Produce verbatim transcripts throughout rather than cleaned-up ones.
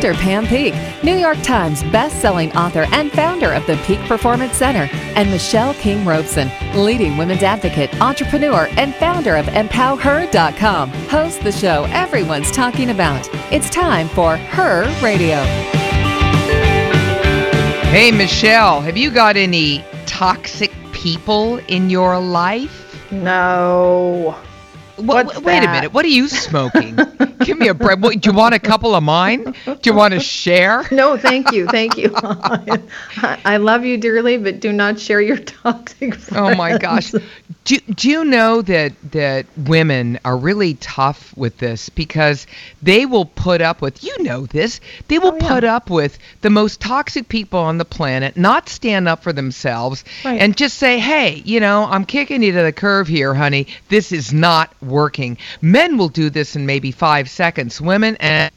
Doctor Pam Peak, New York Times best-selling author and founder of the Peak Performance Center, and Michelle King Robeson, leading women's advocate, entrepreneur, and founder of empower her dot com, hosts the show everyone's talking about. It's time for Her Radio. Hey, Michelle, have you got any toxic people in your life? No. What, What's wait that? a minute. What are you smoking? Give me a break. What, do you want a couple of mine? Do you want to share? No, thank you. Thank you. I, I love you dearly, but do not share your toxic friends. Oh, my gosh. Do, do you know that, that women are really tough with this because they will put up with, you know this, they will Oh, yeah. put up with the most toxic people on the planet, not stand up for themselves, Right. and just say, hey, you know, I'm kicking you to the curb here, honey. This is not working. Men will do this in maybe five seconds. Women, and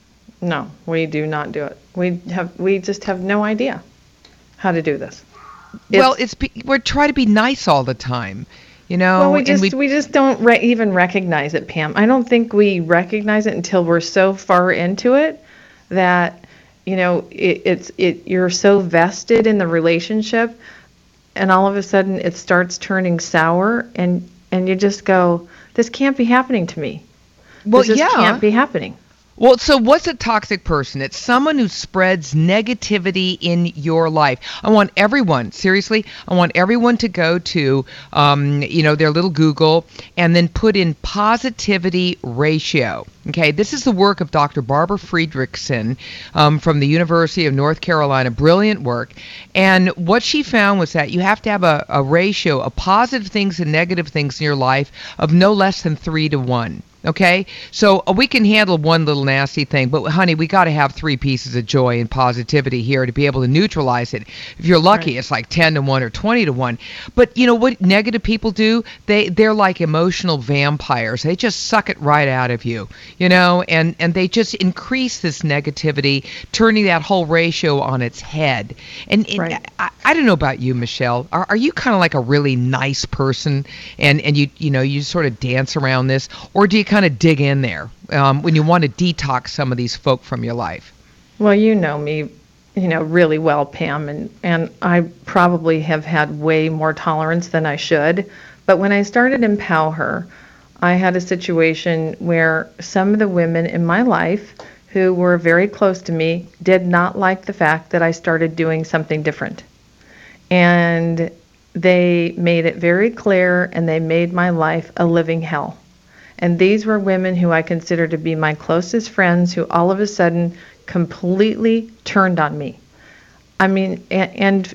No, we do not do it. We have we just have no idea how to do this. well, it's be- we're trying to be nice all the time, you know. Well, we and just we, we, just don't re- even recognize it, Pam. I don't think we recognize it until we're so far into it that you know it, it's it you're so vested in the relationship, and all of a sudden it starts turning sour, and and you just go, this can't be happening to me. well, this just yeah. can't be happening. Well, so what's a toxic person? It's someone who spreads negativity in your life. I want everyone, seriously, I want everyone to go to, um, you know, their little Google and then put in positivity ratio. Okay, this is the work of Doctor Barbara Friedrichsen um, from the University of North Carolina. Brilliant work. And what she found was that you have to have a, a ratio of positive things and negative things in your life of no less than three to one. Okay, so uh, we can handle one little nasty thing, but honey, we got to have three pieces of joy and positivity here to be able to neutralize it. If you're lucky, Right. it's like ten to one or twenty to one. But you know what negative people do? They they're like emotional vampires. They just suck it right out of you, you know, and and they just increase this negativity, turning that whole ratio on its head. And, and Right. I, I don't know about you, Michelle. Are, are you kind of like a really nice person, and and you you know you sort of dance around this, or do you kind of dig in there um, when you want to detox some of these folk from your life? Well, you know me, you know, really well, Pam, and, and I probably have had way more tolerance than I should. But when I started Empower Her, I had a situation where some of the women in my life who were very close to me did not like the fact that I started doing something different. And they made it very clear, and they made my life a living hell. And these were women who I consider to be my closest friends who all of a sudden completely turned on me. I mean, and, and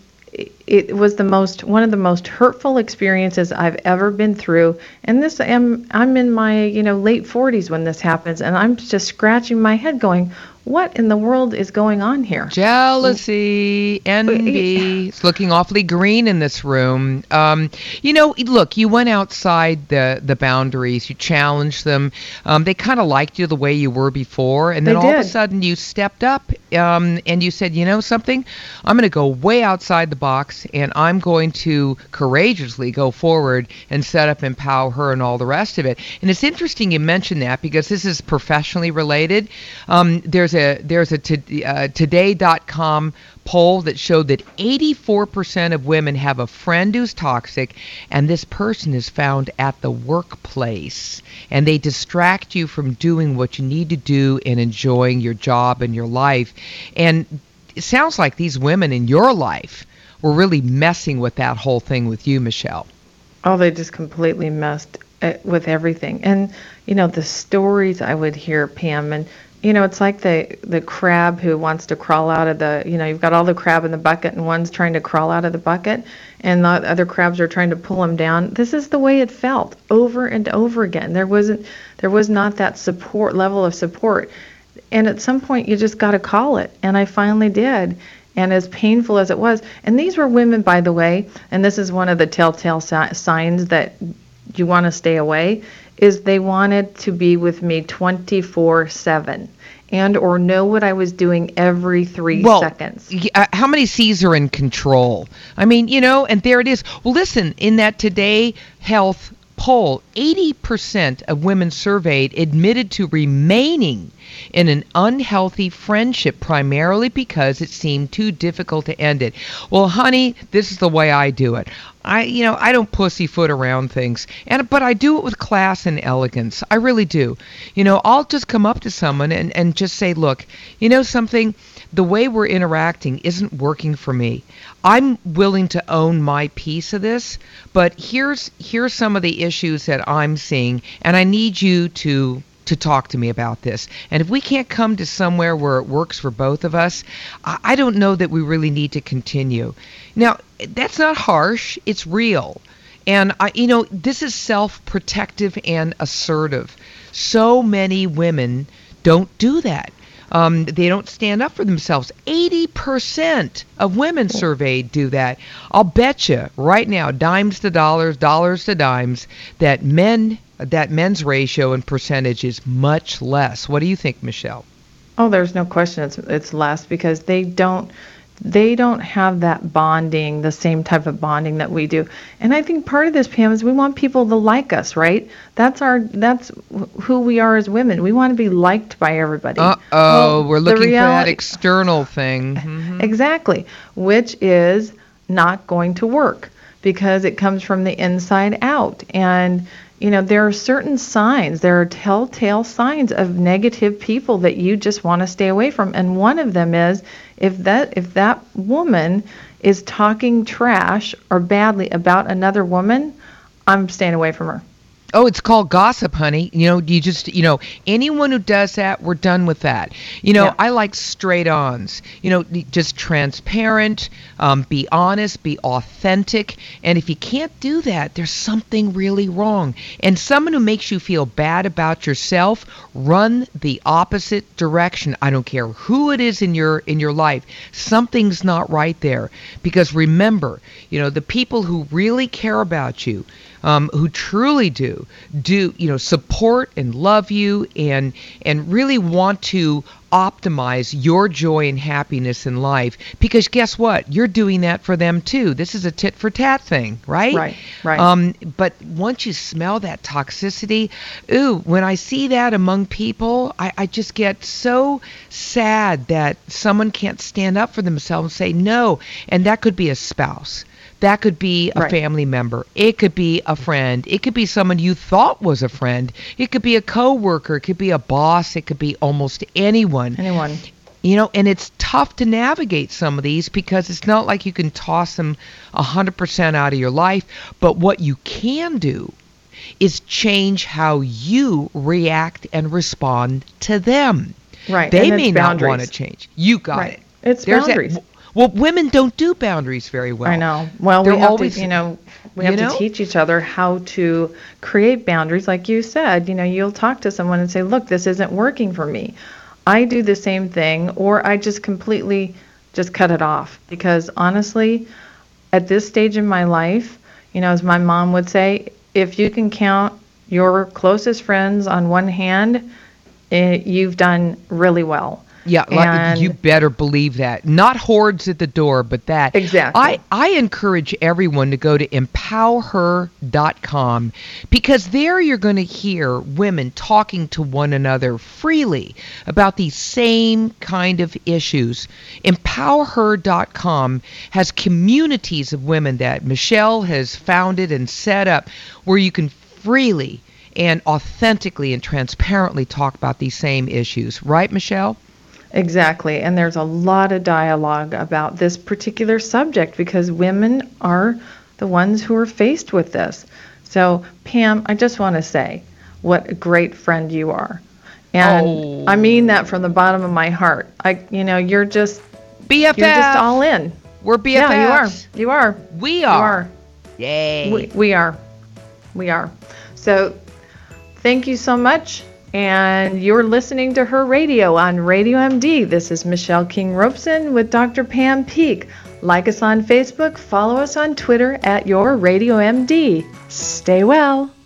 it was the most, one of the most hurtful experiences I've ever been through. And this, I'm, I'm in my, you know, late forties when this happens, and I'm just scratching my head going, what in the world is going on here? Jealousy, envy. It's looking awfully green in this room. Um, you know, look, you went outside the, the boundaries. You challenged them. Um, they kind of liked you the way you were before. And then They all of a did. sudden you stepped up um, and you said, you know something? I'm going to go way outside the box, and I'm going to courageously go forward and set up Empower Her and all the rest of it. And it's interesting you mentioned that because this is professionally related. Um, there's a there's a to, uh, today dot com poll that showed that eighty-four percent of women have a friend who's toxic, and this person is found at the workplace, and they distract you from doing what you need to do and enjoying your job and your life. And it sounds like these women in your life were really messing with that whole thing with you, Michelle. Oh, they just completely messed uh, with everything. And, you know, the stories I would hear, Pam, and, you know, it's like the, the crab who wants to crawl out of the, you know, you've got all the crab in the bucket, and one's trying to crawl out of the bucket, and the other crabs are trying to pull him down. This is the way it felt over and over again. There wasn't, there was not that support, level of support. And at some point, you just got to call it. And I finally did. And as painful as it was, and these were women, by the way, and this is one of the telltale si- signs that you want to stay away, is they wanted to be with me twenty-four seven and or know what I was doing every three well, seconds. y- uh, how many C's are in control? I mean, you know, and there it is. Well, listen, in that Today Health poll, eighty percent of women surveyed admitted to remaining in an unhealthy friendship primarily because it seemed too difficult to end it. Well, honey, this is the way I do it. I, you know, I don't pussyfoot around things, and but I do it with class and elegance. I really do. You know, I'll just come up to someone and, and just say, look, you know something, the way we're interacting isn't working for me. I'm willing to own my piece of this, but here's here's some of the issues that I'm seeing, and I need you to to talk to me about this. And if we can't come to somewhere where it works for both of us, I, I don't know that we really need to continue. Now, that's not harsh, it's real. And I, you know, this is self-protective and assertive. So many women don't do that. Um, they don't stand up for themselves. eighty percent of women surveyed do that. I'll bet you right now, dimes to dollars, dollars to dimes, that men, that men's ratio and percentage is much less. What do you think, Michelle? Oh, there's no question it's it's less because they don't they don't have that bonding, the same type of bonding that we do. And I think part of this, Pam, is we want people to like us, right? That's our that's who we are as women. We want to be liked by everybody. Uh-oh, well, we're looking reality, for that external thing. Mm-hmm. Exactly, which is not going to work because it comes from the inside out. And you know, there are certain signs, there are telltale signs of negative people that you just want to stay away from. And one of them is if that if that woman is talking trash or badly about another woman, I'm staying away from her. Oh, it's called gossip, honey. You know, you just, you know, anyone who does that, we're done with that. You know, yeah. I like straight-ons. You know, just transparent, um, be honest, be authentic. And if you can't do that, there's something really wrong. And someone who makes you feel bad about yourself, run the opposite direction. I don't care who it is in your in your life. Something's not right there. Because remember, you know, the people who really care about you, Um, who truly do, do, you know, support and love you and and really want to optimize your joy and happiness in life. Because guess what? You're doing that for them too. This is a tit for tat thing, right? Right, right. Um, but once you smell that toxicity, ooh, when I see that among people, I, I just get so sad that someone can't stand up for themselves and say no. And that could be a spouse. That could be a right. family member. It could be a friend. It could be someone you thought was a friend. It could be a coworker. It could be a boss. It could be almost anyone. Anyone. You know, and it's tough to navigate some of these because it's not like you can toss them one hundred percent out of your life. But what you can do is change how you react and respond to them. Right. They and may not boundaries. want to change. You got right. it. It's There's boundaries. That, well, women don't do boundaries very well. I know. Well, They're we have always, to, you know, we have you know? to teach each other how to create boundaries. Like you said, you know, you'll talk to someone and say, look, this isn't working for me. I do the same thing, or I just completely just cut it off. Because honestly, at this stage in my life, you know, as my mom would say, if you can count your closest friends on one hand, it, you've done really well. Yeah, like, you better believe that. Not hordes at the door, but that. Exactly. I, I encourage everyone to go to empower her dot com because there you're going to hear women talking to one another freely about these same kind of issues. empower her dot com has communities of women that Michelle has founded and set up where you can freely and authentically and transparently talk about these same issues. Right, Michelle? Exactly. And there's a lot of dialogue about this particular subject because women are the ones who are faced with this. So, Pam, I just want to say what a great friend you are. And oh. I mean that from the bottom of my heart. I, you know, you're just B F F. You're just all in. We're B F Fs. Yeah, you are. You are. We are. You are. Yay. We, we are. We are. So, thank you so much. And you're listening to Her Radio on Radio M D. This is Michelle King Robeson with Doctor Pam Peeke. Like us on Facebook, follow us on Twitter at Your Radio M D. Stay well.